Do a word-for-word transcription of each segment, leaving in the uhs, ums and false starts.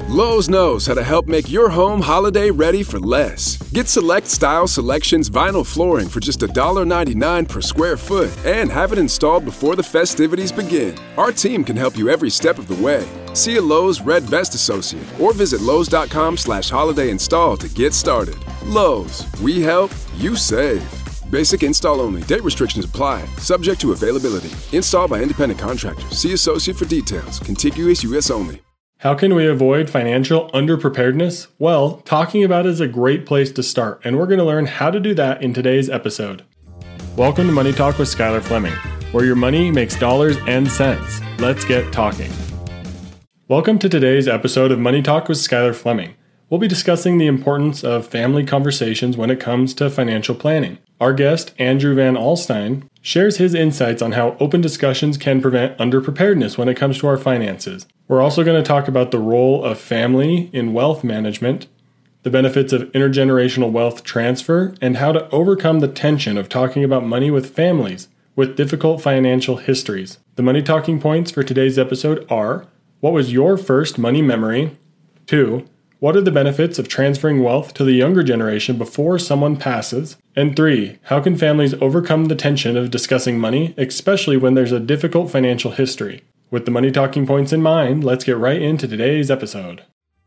Lowe's knows how to help make your home holiday ready for less. Get Select Style Selections vinyl flooring for just one ninety-nine per square foot and have it installed before the festivities begin. Our team can help you every step of the way. See a Lowe's Red Vest associate or visit Lowe's.com slash holiday install to get started. Lowe's, we help, you save. Basic install only. Date restrictions apply. Subject to availability. Installed by independent contractors. See associate for details. Contiguous U S only. How can we avoid financial underpreparedness? Well, talking about it is a great place to start, and we're going to learn how to do that in today's episode. Welcome to Money Talk with Skylar Fleming, where your money makes dollars and cents. Let's get talking. Welcome to today's episode of Money Talk with Skylar Fleming. We'll be discussing the importance of family conversations when it comes to financial planning. Our guest, Andrew Van Alstyne, shares his insights on how open discussions can prevent underpreparedness when it comes to our finances. We're also going to talk about the role of family in wealth management, the benefits of intergenerational wealth transfer, and how to overcome the tension of talking about money with families with difficult financial histories. The money talking points for today's episode are: what was your first money memory? Two, what are the benefits of transferring wealth to the younger generation before someone passes? And three, how can families overcome the tension of discussing money, especially when there's a difficult financial history? With the money talking points in mind, let's get right into today's episode.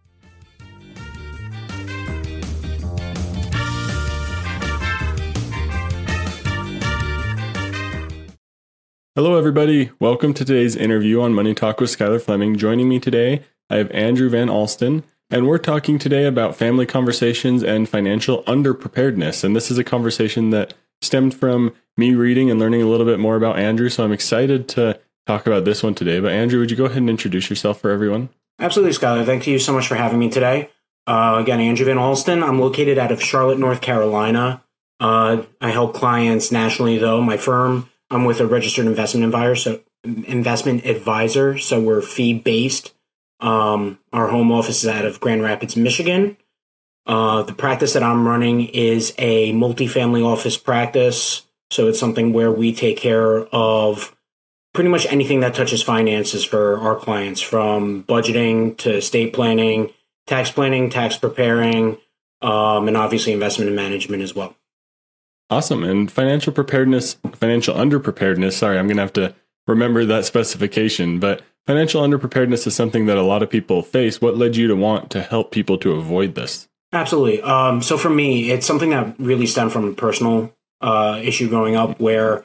Hello, everybody. Welcome to today's interview on Money Talk with Skylar Fleming. Joining me today, I have Andrew Van Alstyne. And we're talking today about family conversations and financial underpreparedness. And this is a conversation that stemmed from me reading and learning a little bit more about Andrew. So I'm excited to talk about this one today. But Andrew, would you go ahead and introduce yourself for everyone? Absolutely, Skylar. Thank you so much for having me today. Uh, again, Andrew Van Alstyne. I'm located out of Charlotte, North Carolina. Uh, I help clients nationally, though. My firm, I'm with a registered investment advisor, so investment advisor. So we're fee-based. Um, our home office is out of Grand Rapids, Michigan. Uh, the practice that I'm running is a multifamily office practice. So it's something where we take care of pretty much anything that touches finances for our clients, from budgeting to estate planning, tax planning, tax preparing, um, and obviously investment and management as well. Awesome. And financial preparedness, financial underpreparedness, sorry, I'm going to have to remember that specification, but financial underpreparedness is something that a lot of people face. What led you to want to help people to avoid this? Absolutely. Um, so for me, it's something that really stemmed from a personal uh, issue growing up, where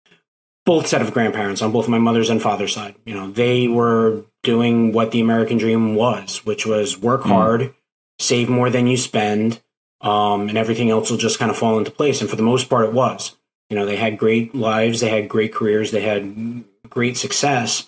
both set of grandparents on both my mother's and father's side, you know, they were doing what the American dream was, which was work mm. hard, save more than you spend, um, and everything else will just kind of fall into place. And for the most part, it was. You know, they had great lives, they had great careers, they had great success.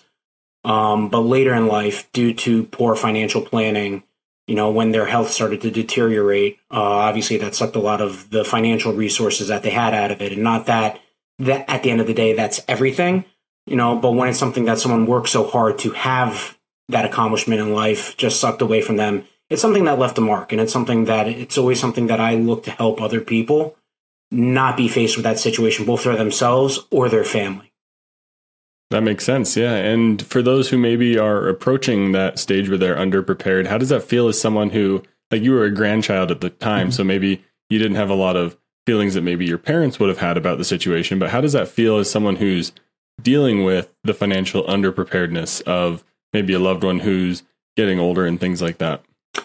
Um, but later in life, due to poor financial planning, you know, when their health started to deteriorate, uh, obviously that sucked a lot of the financial resources that they had out of it. And not that, that at the end of the day, that's everything, you know, but when it's something that someone worked so hard to have that accomplishment in life just sucked away from them, it's something that left a mark. And it's something that, it's always something that I look to help other people not be faced with that situation, both for themselves or their family. That makes sense, yeah. And for those who maybe are approaching that stage where they're underprepared, how does that feel as someone who, like, you were a grandchild at the time, mm-hmm. so maybe you didn't have a lot of feelings that maybe your parents would have had about the situation, but how does that feel as someone who's dealing with the financial underpreparedness of maybe a loved one who's getting older and things like that?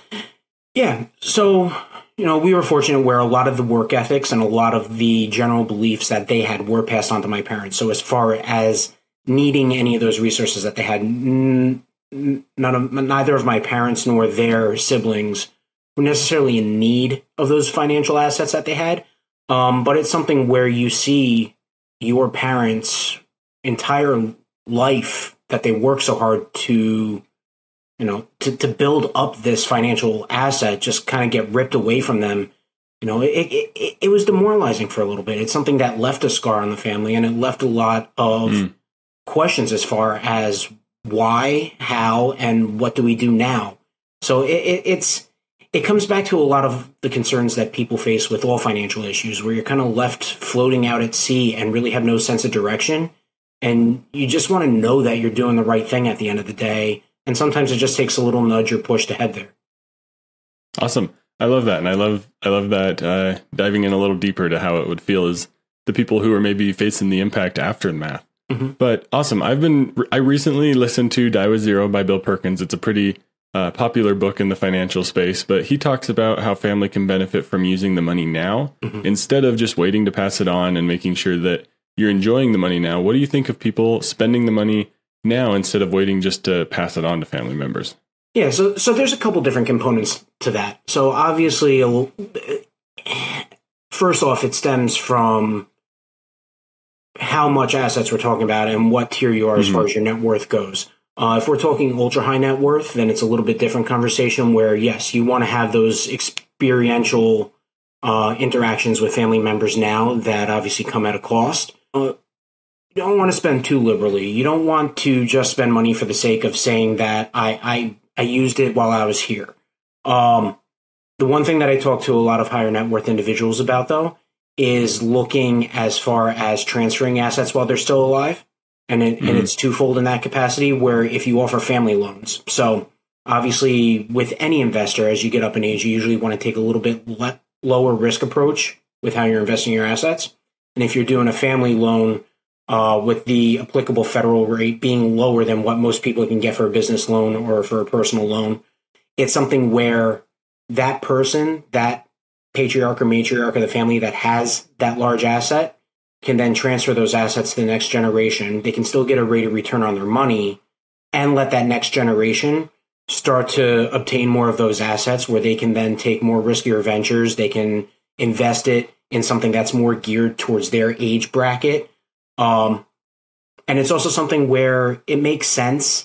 Yeah, so, you know, we were fortunate where a lot of the work ethics and a lot of the general beliefs that they had were passed on to my parents. So as far as needing any of those resources that they had, none of, neither of my parents nor their siblings were necessarily in need of those financial assets that they had. Um, but it's something where you see your parents' entire life that they work so hard to, you know, to, to build up this financial asset just kind of get ripped away from them. You know, it, it, it, it was demoralizing for a little bit. It's something that left a scar on the family, and it left a lot of mm. questions as far as why, how, and what do we do now? So it, it, it's it comes back to a lot of the concerns that people face with all financial issues, where you're kind of left floating out at sea and really have no sense of direction. And you just want to know that you're doing the right thing at the end of the day, And sometimes it just takes a little nudge or push to head there. Awesome. I love that. And I love, I love that uh, diving in a little deeper to how it would feel as the people who are maybe facing the impact after the math. Mm-hmm. But awesome. I've been, I recently listened to Die with Zero by Bill Perkins. It's a pretty uh, popular book in the financial space, but he talks about how family can benefit from using the money now mm-hmm. instead of just waiting to pass it on and making sure that you're enjoying the money now. What do you think of people spending the money now instead of waiting just to pass it on to family members? Yeah, so so there's a couple different components to that. So obviously, first off, it stems from how much assets we're talking about and what tier you are mm-hmm. as far as your net worth goes. Uh, if we're talking ultra high net worth, then it's a little bit different conversation where, yes, you want to have those experiential uh, interactions with family members now that obviously come at a cost. Uh, you don't want to spend too liberally. You don't want to just spend money for the sake of saying that I, I, I used it while I was here. Um, the one thing that I talk to a lot of higher net worth individuals about, though, is looking as far as transferring assets while they're still alive. And, it, mm-hmm. and it's twofold in that capacity, where if you offer family loans. So obviously with any investor, as you get up in age, you usually want to take a little bit le- lower risk approach with how you're investing your assets. And if you're doing a family loan uh, with the applicable federal rate being lower than what most people can get for a business loan or for a personal loan, it's something where that person, that patriarch or matriarch of the family that has that large asset, can then transfer those assets to the next generation. They can still get a rate of return on their money and let that next generation start to obtain more of those assets where they can then take more riskier ventures. They can invest it in something that's more geared towards their age bracket. Um, and it's also something where it makes sense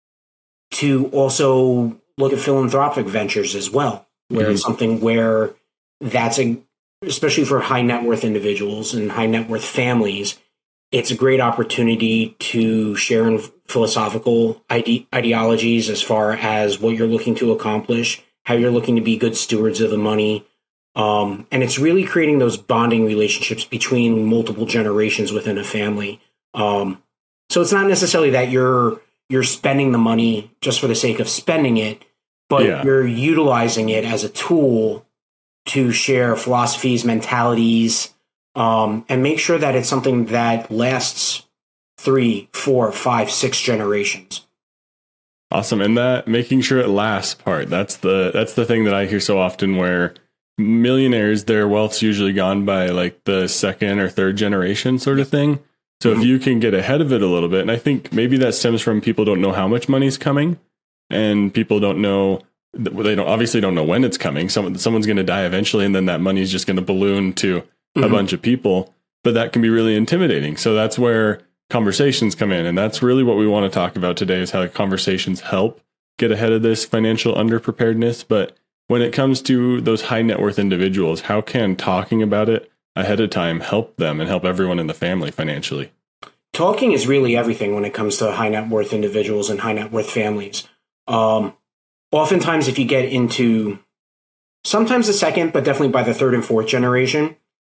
to also look at philanthropic ventures as well, where mm-hmm. it's something where that's a, especially for high net worth individuals and high net worth families, it's a great opportunity to share in philosophical ide- ideologies as far as what you're looking to accomplish, how you're looking to be good stewards of the money. Um, and it's really creating those bonding relationships between multiple generations within a family. Um, so it's not necessarily that you're you're spending the money just for the sake of spending it, but yeah. you're utilizing it as a tool to share philosophies, mentalities, um, and make sure that it's something that lasts three, four, five, six generations. Awesome. And that making sure it lasts part, that's the that's the thing that I hear so often, where millionaires, their wealth's usually gone by like the second or third generation sort of thing. So mm-hmm. if you can get ahead of it a little bit, and I think maybe that stems from people don't know how much money's coming, and people don't know, they don't obviously don't know when it's coming. Someone, someone's going to die eventually, and then that money is just going to balloon to mm-hmm. a bunch of people. But that can be really intimidating. So that's where conversations come in. And that's really what we want to talk about today, is how conversations help get ahead of this financial underpreparedness. But when it comes to those high net worth individuals, how can talking about it ahead of time help them and help everyone in the family financially? Talking is really everything when it comes to high net worth individuals and high net worth families. Um, oftentimes, if you get into sometimes the second, but definitely by the third and fourth generation,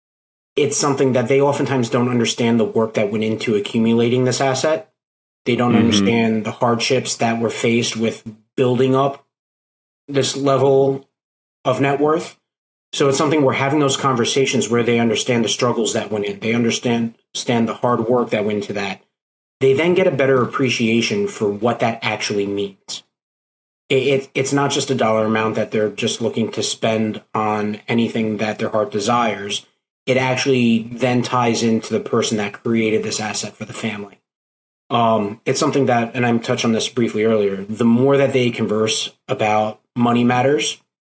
it's something that they oftentimes don't understand the work that went into accumulating this asset. They don't mm-hmm. understand the hardships that were faced with building up this level of net worth. So it's something we're having those conversations where they understand the struggles that went in. They understand, understand the hard work that went into that. They then get a better appreciation for what that actually means. It, it, it's not just a dollar amount that they're just looking to spend on anything that their heart desires. It actually then ties into the person that created this asset for the family. Um, it's something that, and I touched on this briefly earlier, the more that they converse about money matters,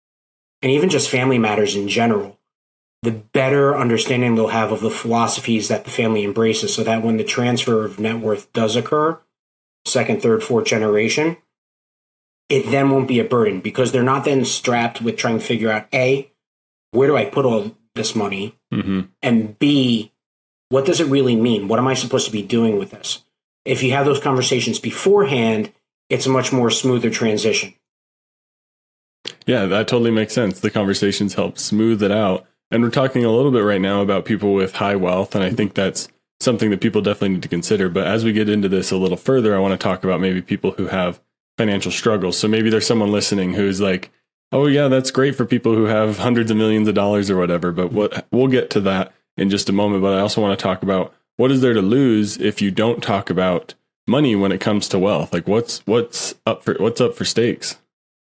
and even just family matters in general, the better understanding they'll have of the philosophies that the family embraces, so that when the transfer of net worth does occur, second, third, fourth generation, it then won't be a burden, because they're not then strapped with trying to figure out, A, where do I put all this money? Mm-hmm. And B, what does it really mean? What am I supposed to be doing with this? If you have those conversations beforehand, it's a much more smoother transition. Yeah, that totally makes sense. The conversations help smooth it out. And we're talking a little bit right now about people with high wealth, and I think that's something that people definitely need to consider. But as we get into this a little further, I want to talk about maybe people who have financial struggles. So maybe there's someone listening who's like, oh yeah, that's great for people who have hundreds of millions of dollars or whatever, but what we'll get to that in just a moment. But I also want to talk about what is there to lose if you don't talk about money when it comes to wealth? Like what's what's up for what's up for stakes?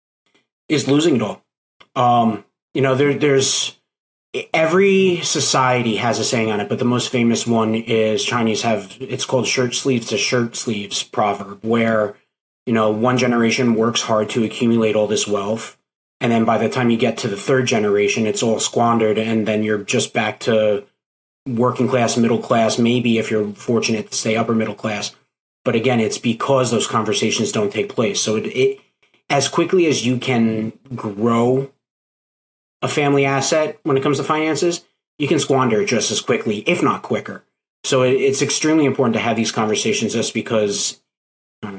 Is losing it all. Um, you know, there there's every society has a saying on it, but the most famous one is Chinese have, it's called shirt sleeves to shirt sleeves proverb, where, you know, one generation works hard to accumulate all this wealth. And then by the time you get to the third generation, it's all squandered. And then you're just back to working class, middle class, maybe if you're fortunate to stay upper middle class. But again, it's because those conversations don't take place. So it, it as quickly as you can grow a family asset when it comes to finances, you can squander it just as quickly, if not quicker. So it, it's extremely important to have these conversations just because um,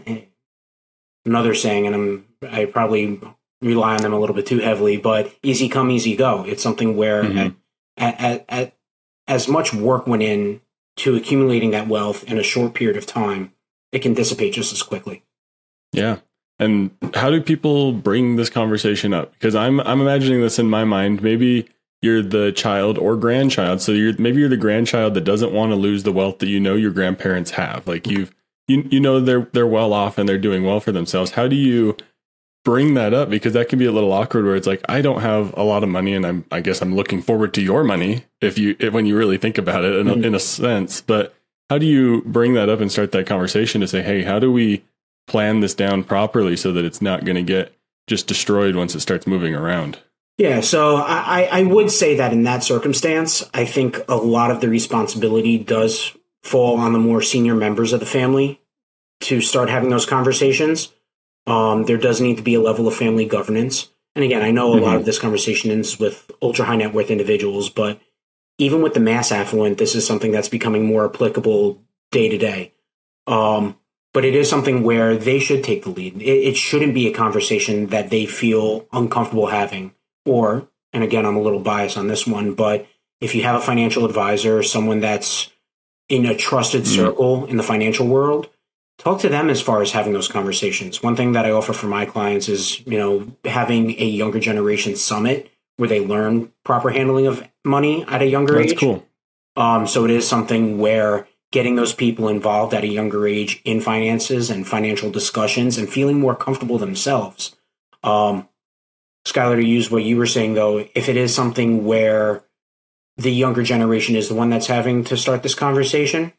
another saying, and I'm, I probably rely on them a little bit too heavily, but easy come, easy go. It's something where mm-hmm. at, at, at, as much work went in to accumulating that wealth in a short period of time, it can dissipate just as quickly. Yeah. And how do people bring this conversation up? Because I'm I'm imagining this in my mind. Maybe you're the child or grandchild. So you're maybe you're the grandchild that doesn't want to lose the wealth that you know your grandparents have. Like you've you you know they're they're well off and they're doing well for themselves. How do you bring that up? Because that can be a little awkward where it's like, I don't have a lot of money and I'm I guess I'm looking forward to your money if you if, when you really think about it in a, in a sense. But how do you bring that up and start that conversation to say, hey, how do we plan this down properly so that it's not going to get just destroyed once it starts moving around? Yeah, so I, I would say that in that circumstance, I think a lot of the responsibility does fall on the more senior members of the family to start having those conversations. Um, there does need to be a level of family governance. And again, I know a mm-hmm. lot of this conversation ends with ultra high net worth individuals, but even with the mass affluent, this is something that's becoming more applicable day to day. Um, But it is something where they should take the lead. It, it shouldn't be a conversation that they feel uncomfortable having. Or, and again, I'm a little biased on this one, but if you have a financial advisor, someone that's in a trusted circle in the financial world, talk to them as far as having those conversations. One thing that I offer for my clients is, you know, having a younger generation summit where they learn proper handling of money at a younger That's age. That's cool. Um, so it is something where getting those people involved at a younger age in finances and financial discussions and feeling more comfortable themselves. Um, Skylar, to use what you were saying, though, if it is something where the younger generation is the one that's having to start this conversation,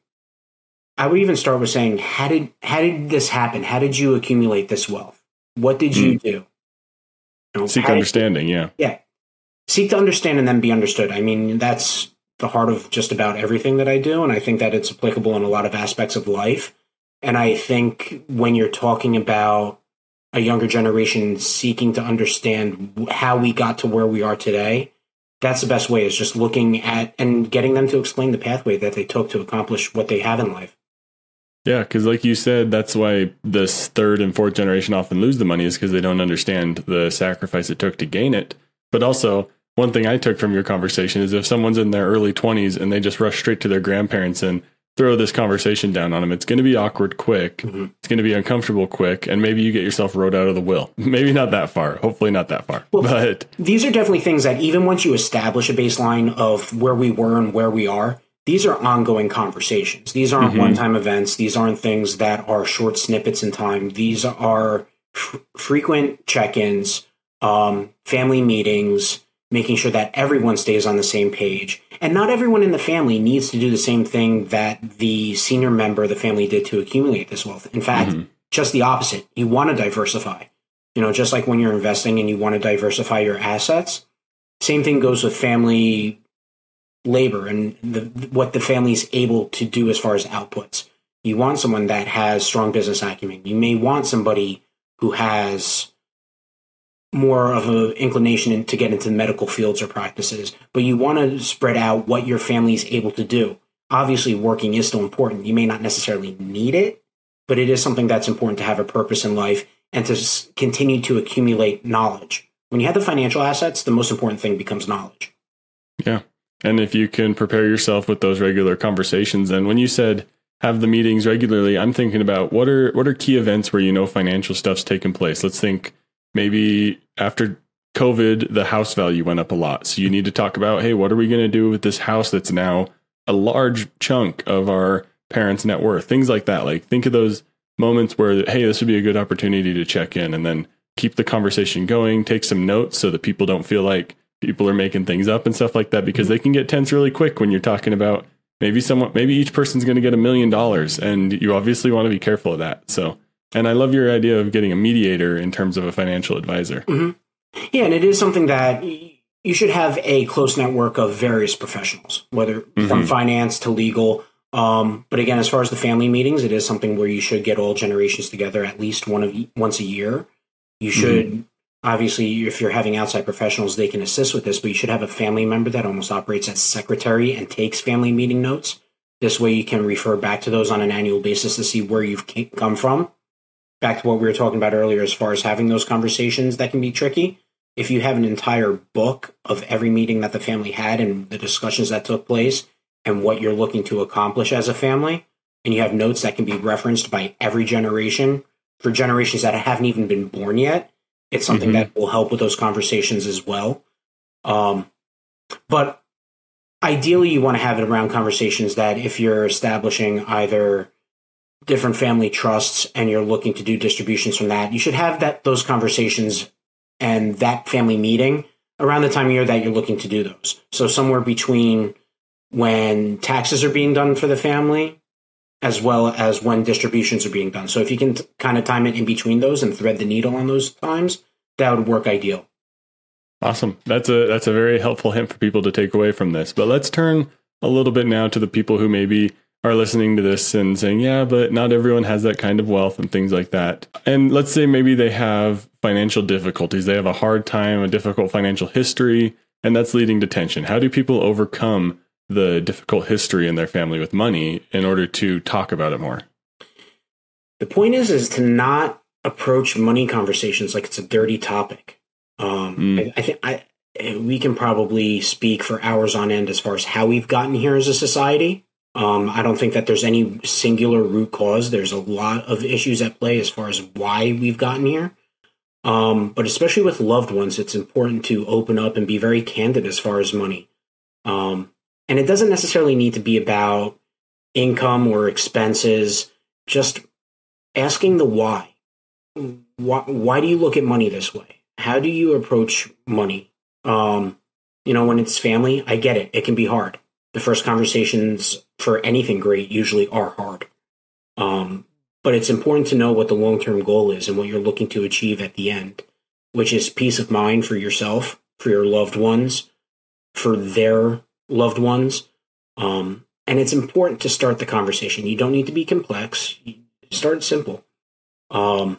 I would even start with saying, how did how did this happen? How did you accumulate this wealth? What did you mm. do? You know, Seek understanding, you, yeah. Yeah. Seek to understand and then be understood. I mean, that's the heart of just about everything that I do. And I think that it's applicable in a lot of aspects of life. And I think when you're talking about a younger generation seeking to understand how we got to where we are today, that's the best way, is just looking at and getting them to explain the pathway that they took to accomplish what they have in life. Yeah, because like you said, that's why this third and fourth generation often lose the money, is because they don't understand the sacrifice it took to gain it. But also, one thing I took from your conversation is if someone's in their early twenties and they just rush straight to their grandparents and throw this conversation down on them, it's going to be awkward quick. Mm-hmm. It's going to be uncomfortable quick. And maybe you get yourself wrote out of the will. Maybe not that far. Hopefully not that far. Well, but these are definitely things that even once you establish a baseline of where we were and where we are, these are ongoing conversations. These aren't mm-hmm. one-time events. These aren't things that are short snippets in time. These are f- frequent check-ins, um, family meetings, making sure that everyone stays on the same page. And not everyone in the family needs to do the same thing that the senior member of the family did to accumulate this wealth. In fact, mm-hmm. just the opposite. You want to diversify. You know, just like when you're investing and you want to diversify your assets, same thing goes with family labor and the, what the family is able to do as far as outputs. You want someone that has strong business acumen. You may want somebody who has more of an inclination to get into medical fields or practices, but you want to spread out what your family is able to do. Obviously, working is still important. You may not necessarily need it, but it is something that's important to have a purpose in life and to s- continue to accumulate knowledge. When you have the financial assets, the most important thing becomes knowledge. Yeah. And if you can prepare yourself with those regular conversations, and when you said have the meetings regularly, I'm thinking about what are what are key events where you know financial stuff's taking place. Let's think maybe after COVID, the house value went up a lot. So you need to talk about, hey, what are we going to do with this house that's now a large chunk of our parents' net worth? Things like that. Like think of those moments where, hey, this would be a good opportunity to check in, and then keep the conversation going, take some notes so that people don't feel like people are making things up and stuff like that, because they can get tense really quick when you're talking about maybe someone, maybe each person's going to get a million dollars, and you obviously want to be careful of that. So, and I love your idea of getting a mediator in terms of a financial advisor. Mm-hmm. Yeah, and it is something that you should have a close network of various professionals, whether mm-hmm. from finance to legal. Um, but again, as far as the family meetings, it is something where you should get all generations together at least one of once a year. You should, mm-hmm. obviously, if you're having outside professionals, they can assist with this, but you should have a family member that almost operates as secretary and takes family meeting notes. This way you can refer back to those on an annual basis to see where you've come from. Back to what we were talking about earlier, as far as having those conversations that can be tricky. If you have an entire book of every meeting that the family had and the discussions that took place and what you're looking to accomplish as a family, and you have notes that can be referenced by every generation, for generations that haven't even been born yet, it's something mm-hmm. that will help with those conversations as well. Um, but ideally, you want to have it around conversations that if you're establishing either different family trusts and you're looking to do distributions from that, you should have that those conversations and that family meeting around the time of year that you're looking to do those. So somewhere between when taxes are being done for the family, as well as when distributions are being done. So if you can t- kind of time it in between those and thread the needle on those times, that would work ideal. Awesome. That's a that's a very helpful hint for people to take away from this. But let's turn a little bit now to the people who maybe are listening to this and saying, yeah, but not everyone has that kind of wealth and things like that. And let's say maybe they have financial difficulties. They have a hard time, a difficult financial history, and that's leading to tension. How do people overcome the difficult history in their family with money in order to talk about it more? The point is, is to not approach money conversations like it's a dirty topic. Um, mm. I, I think I, we can probably speak for hours on end as far as how we've gotten here as a society. Um, I don't think that there's any singular root cause. There's a lot of issues at play as far as why we've gotten here. Um, but especially with loved ones, it's important to open up and be very candid as far as money. Um, And it doesn't necessarily need to be about income or expenses, just asking the why. Why, why do you look at money this way? How do you approach money? Um, you know, when it's family, I get it. It can be hard. The first conversations for anything great usually are hard. Um, but it's important to know what the long-term goal is and what you're looking to achieve at the end, which is peace of mind for yourself, for your loved ones, for their loved ones. Um, and it's important to start the conversation. You don't need to be complex. You start simple. Um,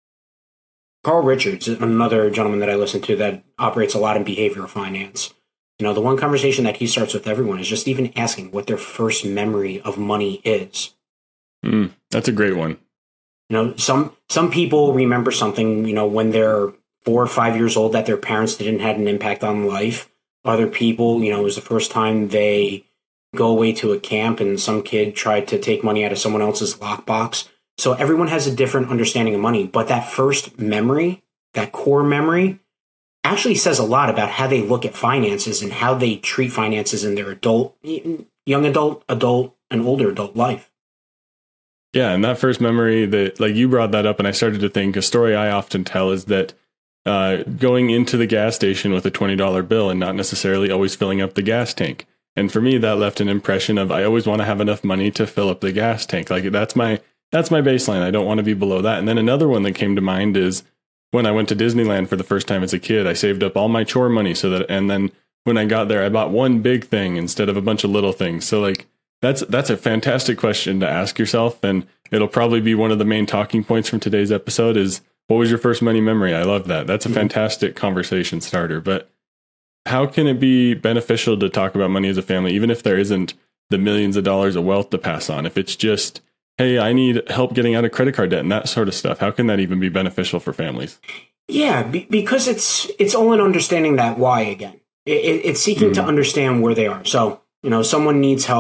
Carl Richards, another gentleman that I listen to that operates a lot in behavioral finance. You know, the one conversation that he starts with everyone is just even asking what their first memory of money is. Mm, that's a great one. You know, some some people remember something, you know, when they're four or five years old that their parents didn't have an impact on life. Other people, you know, it was the first time they go away to a camp and some kid tried to take money out of someone else's lockbox. So everyone has a different understanding of money. But that first memory, that core memory, actually says a lot about how they look at finances and how they treat finances in their adult, young adult, adult, and older adult life. Yeah, and that first memory that, like you brought that up, and I started to think, a story I often tell is that uh, going into the gas station with a twenty dollar bill and not necessarily always filling up the gas tank. And for me, that left an impression of I always want to have enough money to fill up the gas tank. Like that's my that's my baseline. I don't want to be below that. And then another one that came to mind is when I went to Disneyland for the first time as a kid, I saved up all my chore money so that, and then when I got there, I bought one big thing instead of a bunch of little things. So like, that's, that's a fantastic question to ask yourself. And it'll probably be one of the main talking points from today's episode is, what was your first money memory? I love that. That's a fantastic conversation starter. But how can it be beneficial to talk about money as a family, even if there isn't the millions of dollars of wealth to pass on? If it's just, hey, I need help getting out of credit card debt and that sort of stuff, how can that even be beneficial for families? Yeah, be, because it's it's all in understanding that why again. It, it, it's seeking mm-hmm. to understand where they are. So, you know, someone needs help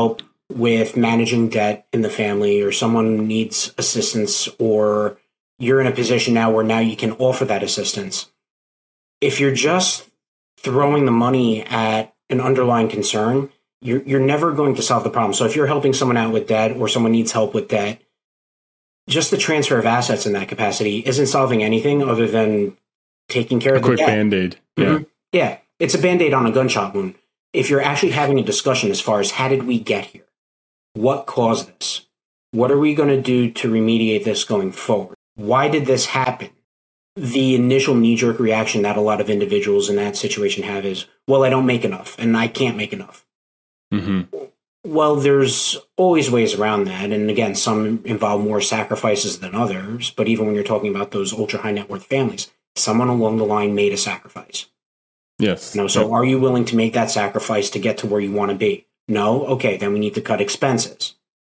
with managing debt in the family, or someone needs assistance, or you're in a position now where now you can offer that assistance. If you're just throwing the money at an underlying concern, you're, you're never going to solve the problem. So if you're helping someone out with debt, or someone needs help with debt, just the transfer of assets in that capacity isn't solving anything other than taking care a of the quick debt. Band-Aid. Yeah. Mm-hmm. Yeah. It's a Band-Aid on a gunshot wound. If you're actually having a discussion as far as how did we get here? What caused this? What are we going to do to remediate this going forward? Why did this happen? The initial knee-jerk reaction that a lot of individuals in that situation have is, well, I don't make enough and I can't make enough. Mm-hmm. Well, there's always ways around that. And again, some involve more sacrifices than others. But even when you're talking about those ultra-high net worth families, someone along the line made a sacrifice. Yes. You know, so yep. Are you willing to make that sacrifice to get to where you want to be? No? Okay, then we need to cut expenses.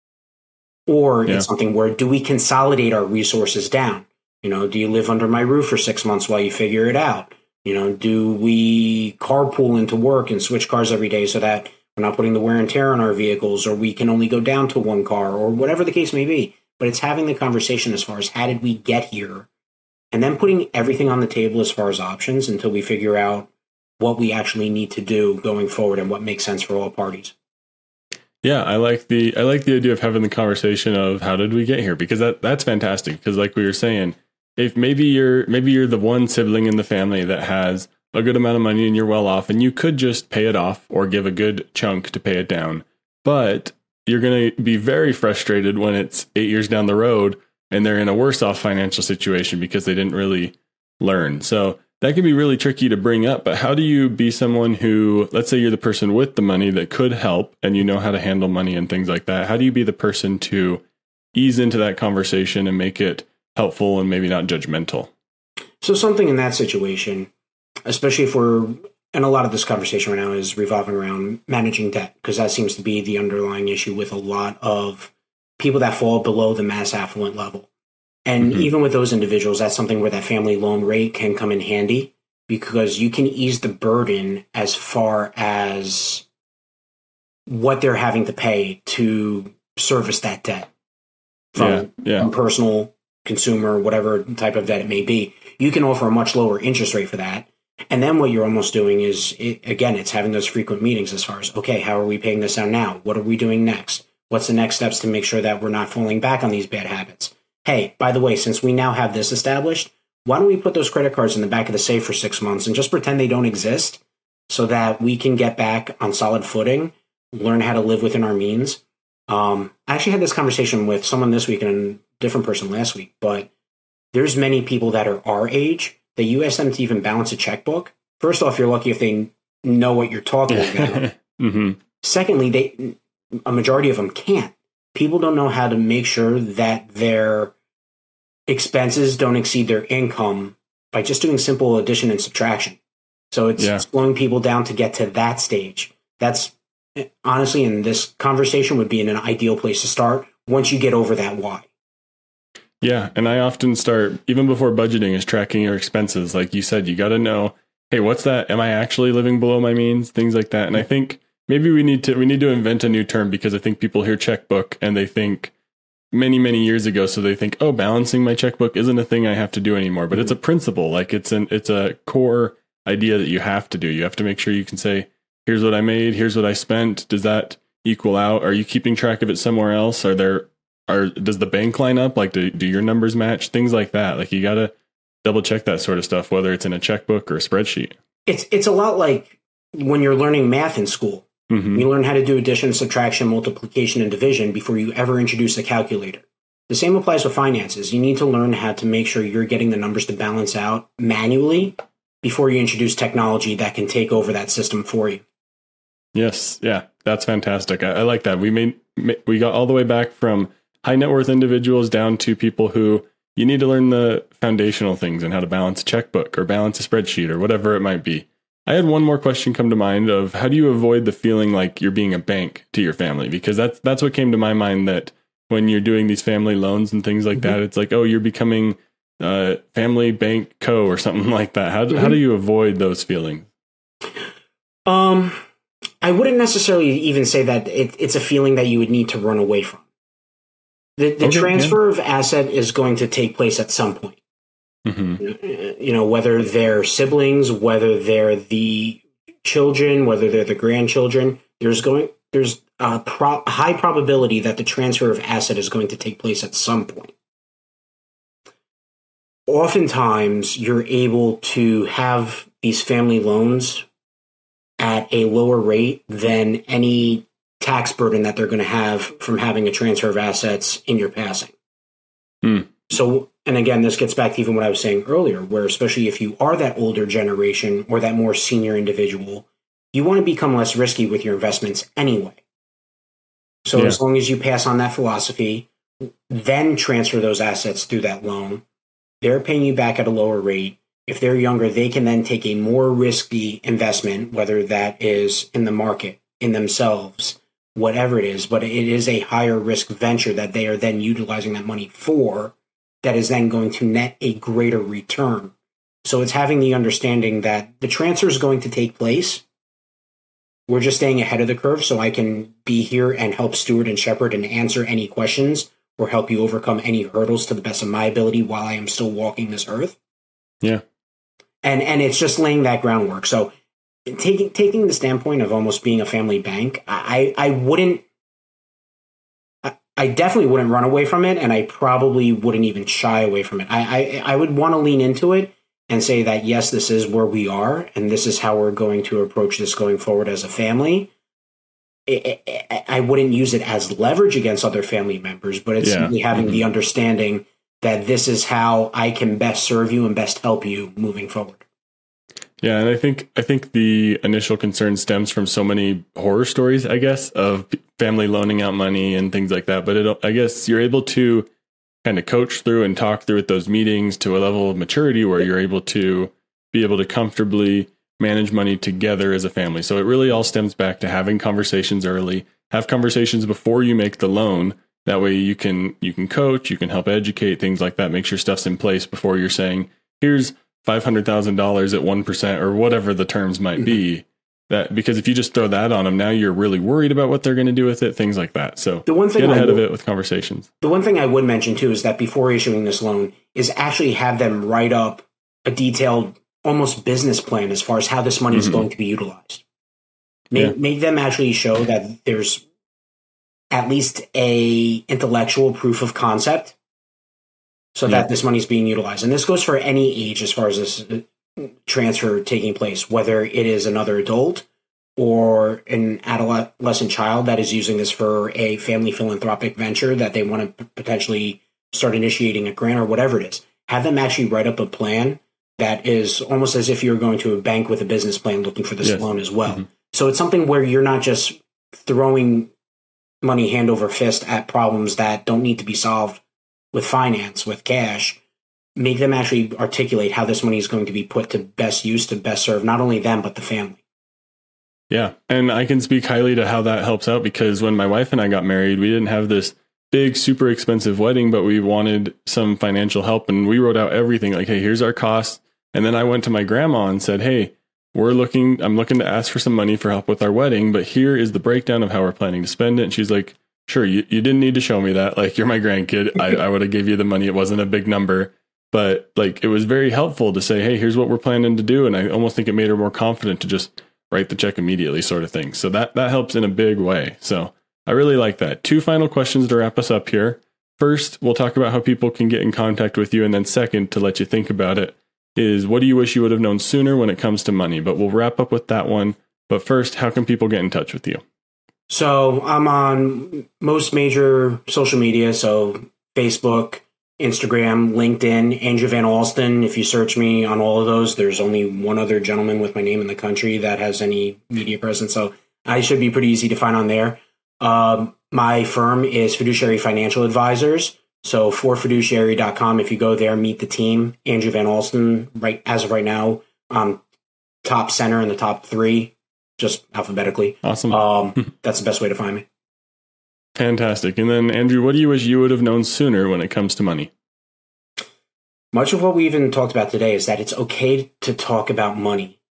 Or yeah. It's something where, do we consolidate our resources down? You know, do you live under my roof for six months while you figure it out? You know, do we carpool into work and switch cars every day so that we're not putting the wear and tear on our vehicles, or we can only go down to one car, or whatever the case may be? But it's having the conversation as far as how did we get here, and then putting everything on the table as far as options until we figure out what we actually need to do going forward and what makes sense for all parties. Yeah, I like the I like the idea of having the conversation of how did we get here, because that that's fantastic. Because like we were saying, if maybe you're maybe you're the one sibling in the family that has a good amount of money and you're well off, and you could just pay it off or give a good chunk to pay it down, but you're going to be very frustrated when it's eight years down the road and they're in a worse off financial situation because they didn't really learn. So that can be really tricky to bring up, but how do you be someone who, let's say you're the person with the money that could help and you know how to handle money and things like that. How do you be the person to ease into that conversation and make it helpful and maybe not judgmental? So something in that situation, especially if we're, and a lot of this conversation right now is revolving around managing debt, because that seems to be the underlying issue with a lot of people that fall below the mass affluent level. And mm-hmm. even with those individuals, that's something where that family loan rate can come in handy, because you can ease the burden as far as what they're having to pay to service that debt from, yeah, yeah. from personal, consumer, whatever type of debt it may be. You can offer a much lower interest rate for that. And then what you're almost doing is, it, again, it's having those frequent meetings as far as, okay, how are we paying this out now? What are we doing next? What's the next steps to make sure that we're not falling back on these bad habits? Hey, by the way, since we now have this established, why don't we put those credit cards in the back of the safe for six months and just pretend they don't exist so that we can get back on solid footing, learn how to live within our means? Um, I actually had this conversation with someone this week and a different person last week, but there's many people that are our age that you ask them to even balance a checkbook. First off, you're lucky if they know what you're talking about. mm-hmm. Secondly, they a majority of them can't. People don't know how to make sure that their expenses don't exceed their income by just doing simple addition and subtraction. So it's, yeah. it's slowing people down to get to that stage. That's honestly, in this conversation, would be in an ideal place to start once you get over that why. Yeah. And I often start, even before budgeting, is tracking your expenses. Like you said, you got to know, hey, what's that? Am I actually living below my means? Things like that. And I think maybe we need to we need to invent a new term, because I think people hear checkbook and they think many, many years ago. So they think, oh, balancing my checkbook isn't a thing I have to do anymore. But it's a principle. Like it's an it's a core idea that you have to do. You have to make sure you can say, here's what I made, here's what I spent. Does that equal out? Are you keeping track of it somewhere else? Are there are does the bank line up? Like do, do your numbers match? Things like that. Like you gotta double check that sort of stuff, whether it's in a checkbook or a spreadsheet. It's it's a lot like when you're learning math in school. Mm-hmm. You learn how to do addition, subtraction, multiplication, and division before you ever introduce a calculator. The same applies with finances. You need to learn how to make sure you're getting the numbers to balance out manually before you introduce technology that can take over that system for you. Yes. Yeah, that's fantastic. I, I like that. We made we got all the way back from high net worth individuals down to people who you need to learn the foundational things and how to balance a checkbook or balance a spreadsheet or whatever it might be. I had one more question come to mind of how do you avoid the feeling like you're being a bank to your family? Because that's that's what came to my mind, that when you're doing these family loans and things like mm-hmm. that, it's like, oh, you're becoming uh, family bank co or something like that. How, mm-hmm. how do you avoid those feelings? Um, I I wouldn't necessarily even say that it, it's a feeling that you would need to run away from. The, the okay, transfer yeah. of asset is going to take place at some point. Mm-hmm. You know, whether they're siblings, whether they're the children, whether they're the grandchildren, there's going there's a pro- high probability that the transfer of asset is going to take place at some point. Oftentimes, you're able to have these family loans at a lower rate than any tax burden that they're going to have from having a transfer of assets in your passing. Hmm. So, and again, this gets back to even what I was saying earlier, where especially if you are that older generation or that more senior individual, you want to become less risky with your investments anyway. So yeah. as long as you pass on that philosophy, then transfer those assets through that loan, they're paying you back at a lower rate. If they're younger, they can then take a more risky investment, whether that is in the market, in themselves, whatever it is, but it is a higher risk venture that they are then utilizing that money for, that is then going to net a greater return. So it's having the understanding that the transfer is going to take place. We're just staying ahead of the curve so I can be here and help steward and shepherd and answer any questions or help you overcome any hurdles to the best of my ability while I am still walking this earth. Yeah. And and it's just laying that groundwork. So taking taking the standpoint of almost being a family bank, I, I wouldn't, I, I definitely wouldn't run away from it, and I probably wouldn't even shy away from it. I, I, I would want to lean into it and say that, yes, this is where we are, and this is how we're going to approach this going forward as a family. It, it, I wouldn't use it as leverage against other family members, but it's yeah. simply having mm-hmm. the understanding that this is how I can best serve you and best help you moving forward. Yeah, and I think I think the initial concern stems from so many horror stories, I guess, of family loaning out money and things like that. But it, I guess you're able to kind of coach through and talk through at those meetings to a level of maturity where you're able to be able to comfortably manage money together as a family. So it really all stems back to having conversations early, have conversations before you make the loan. That way you can you can coach, you can help educate, things like that. Make sure stuff's in place before you're saying, here's five hundred thousand dollars at one percent or whatever the terms might be. That because if you just throw that on them, now you're really worried about what they're going to do with it, things like that. So the one thing get ahead would, of it with conversations. The one thing I would mention too is that before issuing this loan is actually have them write up a detailed, almost business plan as far as how this money mm-hmm. is going to be utilized. Make, yeah. make them actually show that there's at least a intellectual proof of concept so yeah. that this money is being utilized. And this goes for any age as far as this transfer taking place, whether it is another adult or an adolescent child that is using this for a family philanthropic venture that they want to potentially start initiating a grant or whatever it is. Have them actually write up a plan that is almost as if you're going to a bank with a business plan looking for this yes. loan as well. Mm-hmm. So it's something where you're not just throwing money hand over fist at problems that don't need to be solved with finance, with cash. Make them actually articulate how this money is going to be put to best use to best serve not only them, but the family. Yeah. And I can speak highly to how that helps out because when my wife and I got married, we didn't have this big, super expensive wedding, but we wanted some financial help. And we wrote out everything like, hey, here's our costs. And then I went to my grandma and said, hey, we're looking, I'm looking to ask for some money for help with our wedding, but here is the breakdown of how we're planning to spend it. And she's like, sure, you, you didn't need to show me that. Like, you're my grandkid. I, I would have gave you the money. It wasn't a big number, but like, it was very helpful to say, hey, here's what we're planning to do. And I almost think it made her more confident to just write the check immediately sort of thing. So that, that helps in a big way. So I really like that. Two final questions to wrap us up here. First, we'll talk about how people can get in contact with you. And then second, to let you think about it, is what do you wish you would have known sooner when it comes to money? But we'll wrap up with that one. But first, how can people get in touch with you? So I'm on most major social media. So Facebook, Instagram, LinkedIn, Andrew Van Alsten. If you search me on all of those, there's only one other gentleman with my name in the country that has any media presence. So I should be pretty easy to find on there. Um, my firm is Fiduciary Financial Advisors. So for fiduciary dot com, if you go there, meet the team. Andrew Van Alsten, right as of right now, um, top center in the top three, just alphabetically. Awesome. Um, that's the best way to find me. Fantastic. And then, Andrew, what do you wish you would have known sooner when it comes to money? Much of what we even talked about today is that it's okay to talk about money.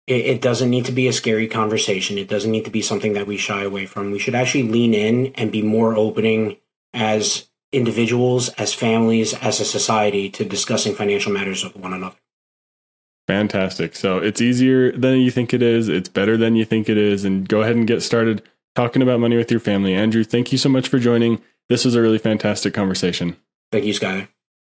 It, it doesn't need to be a scary conversation. It doesn't need to be something that we shy away from. We should actually lean in and be more opening as individuals, as families, as a society to discussing financial matters with one another. Fantastic. So it's easier than you think it is. It's better than you think it is. And go ahead and get started talking about money with your family. Andrew, thank you so much for joining. This was a really fantastic conversation. Thank you, Skyler.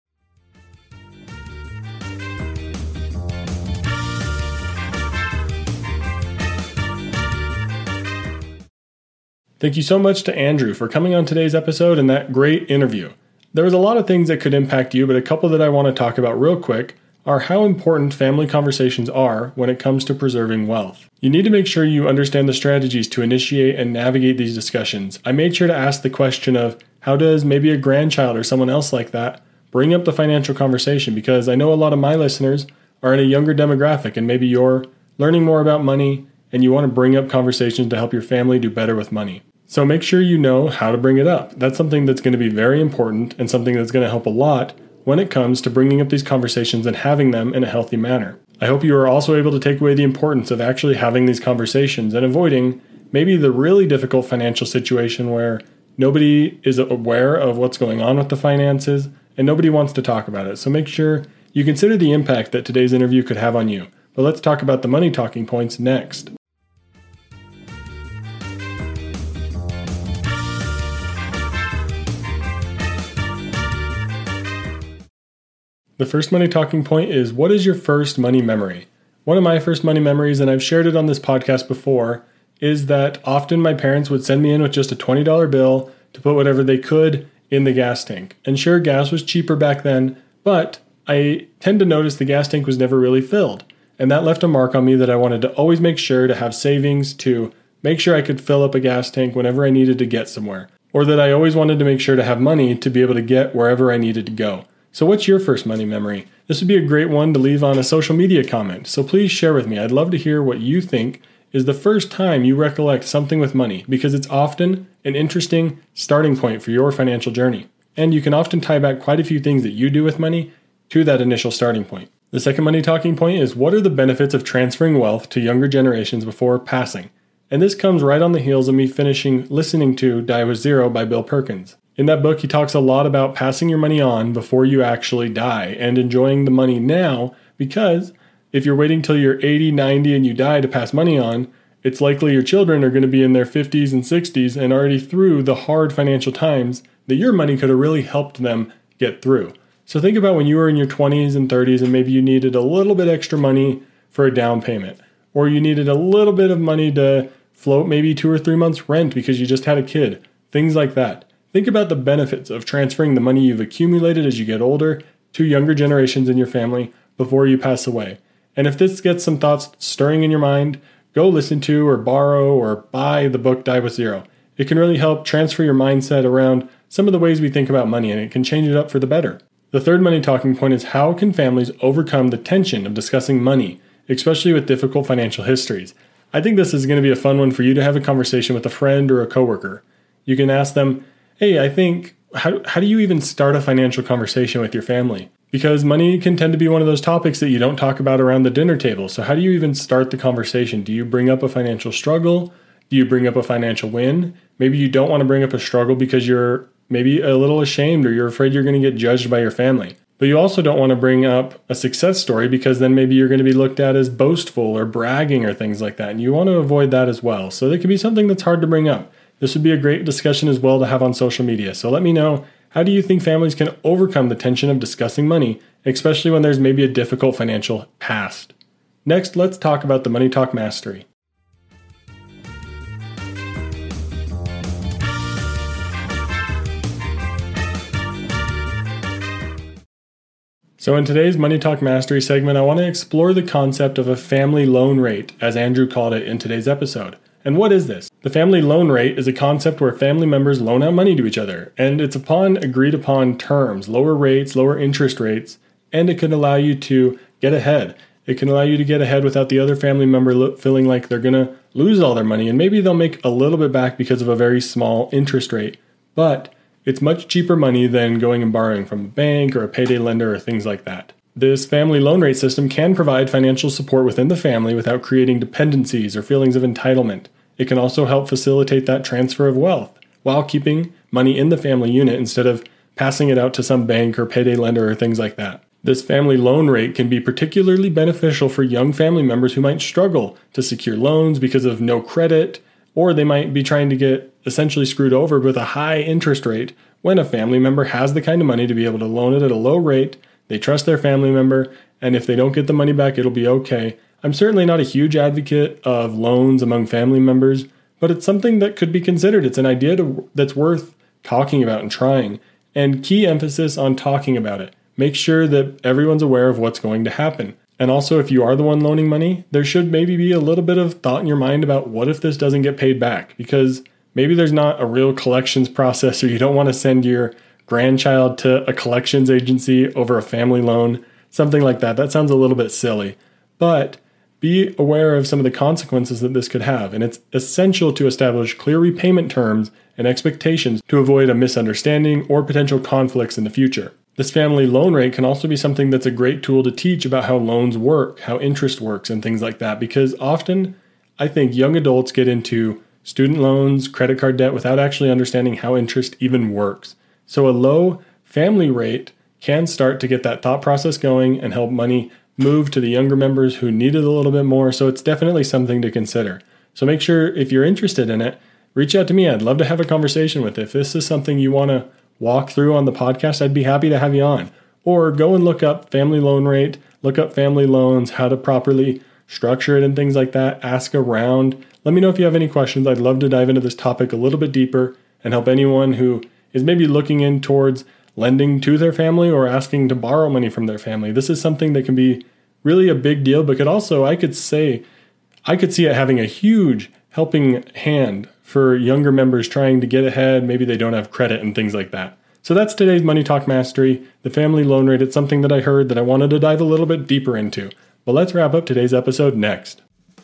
Thank you so much to Andrew for coming on today's episode and that great interview. There was a lot of things that could impact you, but a couple that I want to talk about real quick are how important family conversations are when it comes to preserving wealth. You need to make sure you understand the strategies to initiate and navigate these discussions. I made sure to ask the question of how does maybe a grandchild or someone else like that bring up the financial conversation, because I know a lot of my listeners are in a younger demographic and maybe you're learning more about money and you want to bring up conversations to help your family do better with money. So make sure you know how to bring it up. That's something that's going to be very important and something that's going to help a lot when it comes to bringing up these conversations and having them in a healthy manner. I hope you are also able to take away the importance of actually having these conversations and avoiding maybe the really difficult financial situation where nobody is aware of what's going on with the finances and nobody wants to talk about it. So make sure you consider the impact that today's interview could have on you. But let's talk about the money talking points next. The first money talking point is, what is your first money memory? One of my first money memories, and I've shared it on this podcast before, is that often my parents would send me in with just a twenty dollar bill to put whatever they could in the gas tank. And sure, gas was cheaper back then, but I tend to notice the gas tank was never really filled. And that left a mark on me that I wanted to always make sure to have savings to make sure I could fill up a gas tank whenever I needed to get somewhere. Or that I always wanted to make sure to have money to be able to get wherever I needed to go. So what's your first money memory? This would be a great one to leave on a social media comment. So please share with me. I'd love to hear what you think is the first time you recollect something with money, because it's often an interesting starting point for your financial journey. And you can often tie back quite a few things that you do with money to that initial starting point. The second money talking point is, what are the benefits of transferring wealth to younger generations before passing? And this comes right on the heels of me finishing listening to Die with Zero by Bill Perkins. In that book, he talks a lot about passing your money on before you actually die and enjoying the money now, because if you're waiting till you're eighty, ninety and you die to pass money on, it's likely your children are going to be in their fifties and sixties and already through the hard financial times that your money could have really helped them get through. So think about when you were in your twenties and thirties and maybe you needed a little bit extra money for a down payment, or you needed a little bit of money to float maybe two or three months rent because you just had a kid, things like that. Think about the benefits of transferring the money you've accumulated as you get older to younger generations in your family before you pass away. And if this gets some thoughts stirring in your mind, go listen to or borrow or buy the book Die with Zero. It can really help transfer your mindset around some of the ways we think about money, and it can change it up for the better. The third money talking point is, how can families overcome the tension of discussing money, especially with difficult financial histories? I think this is going to be a fun one for you to have a conversation with a friend or a coworker. You can ask them, hey, I think, how, how do you even start a financial conversation with your family? Because money can tend to be one of those topics that you don't talk about around the dinner table. So how do you even start the conversation? Do you bring up a financial struggle? Do you bring up a financial win? Maybe you don't want to bring up a struggle because you're maybe a little ashamed or you're afraid you're going to get judged by your family. But you also don't want to bring up a success story because then maybe you're going to be looked at as boastful or bragging or things like that. And you want to avoid that as well. So that can be something that's hard to bring up. This would be a great discussion as well to have on social media. So let me know, how do you think families can overcome the tension of discussing money, especially when there's maybe a difficult financial past? Next, let's talk about the Money Talk Mastery. So in today's Money Talk Mastery segment, I want to explore the concept of a family loan rate, as Andrew called it in today's episode. And what is this? The family loan rate is a concept where family members loan out money to each other, and it's upon agreed upon terms, lower rates, lower interest rates, and it can allow you to get ahead. It can allow you to get ahead without the other family member feeling like they're going to lose all their money, and maybe they'll make a little bit back because of a very small interest rate, but it's much cheaper money than going and borrowing from a bank or a payday lender or things like that. This family loan rate system can provide financial support within the family without creating dependencies or feelings of entitlement. It can also help facilitate that transfer of wealth while keeping money in the family unit instead of passing it out to some bank or payday lender or things like that. This family loan rate can be particularly beneficial for young family members who might struggle to secure loans because of no credit, or they might be trying to get essentially screwed over with a high interest rate when a family member has the kind of money to be able to loan it at a low rate. They trust their family member, and if they don't get the money back, it'll be okay. I'm certainly not a huge advocate of loans among family members, but it's something that could be considered. It's an idea to, that's worth talking about and trying, and key emphasis on talking about it. Make sure that everyone's aware of what's going to happen. And also, if you are the one loaning money, there should maybe be a little bit of thought in your mind about what if this doesn't get paid back, because maybe there's not a real collections process, or you don't want to send your grandchild to a collections agency over a family loan, something like that. That sounds a little bit silly, but be aware of some of the consequences that this could have. And it's essential to establish clear repayment terms and expectations to avoid a misunderstanding or potential conflicts in the future. This family loan rate can also be something that's a great tool to teach about how loans work, how interest works, and things like that, because often I think young adults get into student loans, credit card debt without actually understanding how interest even works. So a low family rate can start to get that thought process going and help money move to the younger members who need it a little bit more. So it's definitely something to consider. So make sure, if you're interested in it, reach out to me. I'd love to have a conversation with it. If this is something you want to walk through on the podcast, I'd be happy to have you on. Or go and look up family loan rate, look up family loans, how to properly structure it and things like that. Ask around. Let me know if you have any questions. I'd love to dive into this topic a little bit deeper and help anyone who is maybe looking in towards lending to their family or asking to borrow money from their family. This is something that can be really a big deal, but could also, I could say, I could see it having a huge helping hand for younger members trying to get ahead. Maybe they don't have credit and things like that. So that's today's Money Talk Mastery, the family loan rate. It's something that I heard that I wanted to dive a little bit deeper into. But let's wrap up today's episode next.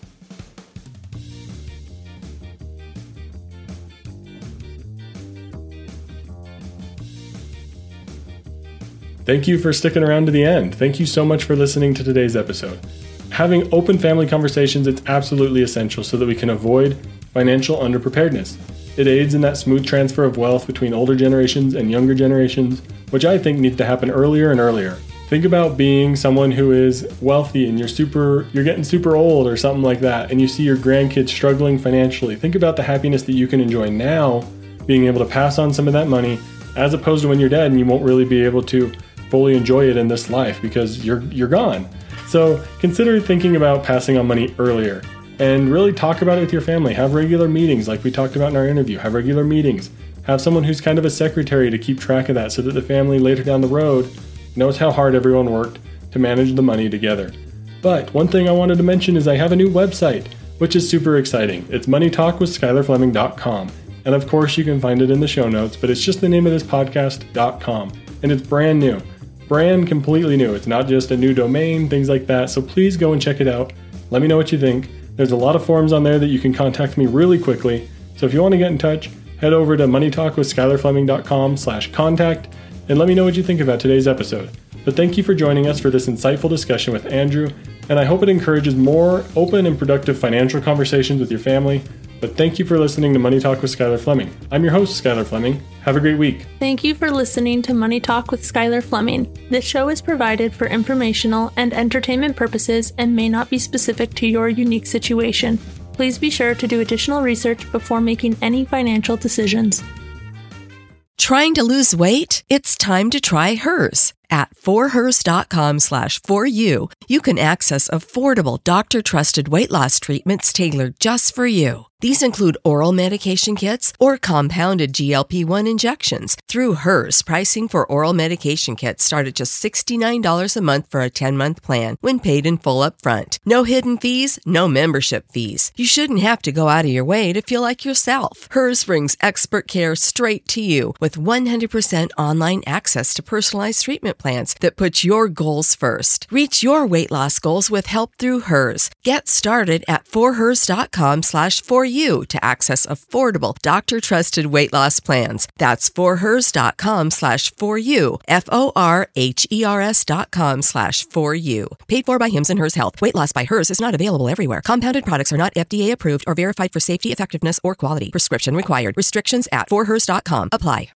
Thank you for sticking around to the end. Thank you so much for listening to today's episode. Having open family conversations, it's absolutely essential so that we can avoid financial underpreparedness. It aids in that smooth transfer of wealth between older generations and younger generations, which I think needs to happen earlier and earlier. Think about being someone who is wealthy and you're super, you're getting super old or something like that, and you see your grandkids struggling financially. Think about the happiness that you can enjoy now, being able to pass on some of that money, as opposed to when you're dead and you won't really be able to fully enjoy it in this life because you're you're gone. So consider thinking about passing on money earlier and really talk about it with your family. Have regular meetings like we talked about in our interview. Have regular meetings. Have someone who's kind of a secretary to keep track of that so that the family later down the road knows how hard everyone worked to manage the money together. But one thing I wanted to mention is I have a new website, which is super exciting. It's money talk with skylar fleming dot com. And of course you can find it in the show notes, but it's just the name of this podcast dot com. And it's brand new. Brand completely new. It's not just a new domain, things like that. So please go and check it out. Let me know what you think. There's a lot of forms on there that you can contact me really quickly. So if you want to get in touch, head over to money talk with skylar fleming dot com slash contact and let me know what you think about today's episode. But thank you for joining us for this insightful discussion with Andrew, and I hope it encourages more open and productive financial conversations with your family. But thank you for listening to Money Talk with Skylar Fleming. I'm your host, Skylar Fleming. Have a great week. Thank you for listening to Money Talk with Skylar Fleming. This show is provided for informational and entertainment purposes and may not be specific to your unique situation. Please be sure to do additional research before making any financial decisions. Trying to lose weight? It's time to try Hers. At forhers.com slash for you, you can access affordable doctor-trusted weight loss treatments tailored just for you. These include oral medication kits or compounded G L P one injections. Through Hers, pricing for oral medication kits start at just sixty-nine dollars a month for a ten-month plan when paid in full upfront. No hidden fees, no membership fees. You shouldn't have to go out of your way to feel like yourself. Hers brings expert care straight to you with one hundred percent online access to personalized treatment plans that put your goals first. Reach your weight loss goals with help through Hers. Get started at forhers.com slash for you you to access affordable, doctor-trusted weight loss plans. That's forhers.com slash for you, F-O-R-H-E-R-S dot com slash for you. Paid for by Hims and Hers Health. Weight loss by Hers is not available everywhere. Compounded products are not F D A approved or verified for safety, effectiveness, or quality. Prescription required. Restrictions at for hers dot com apply.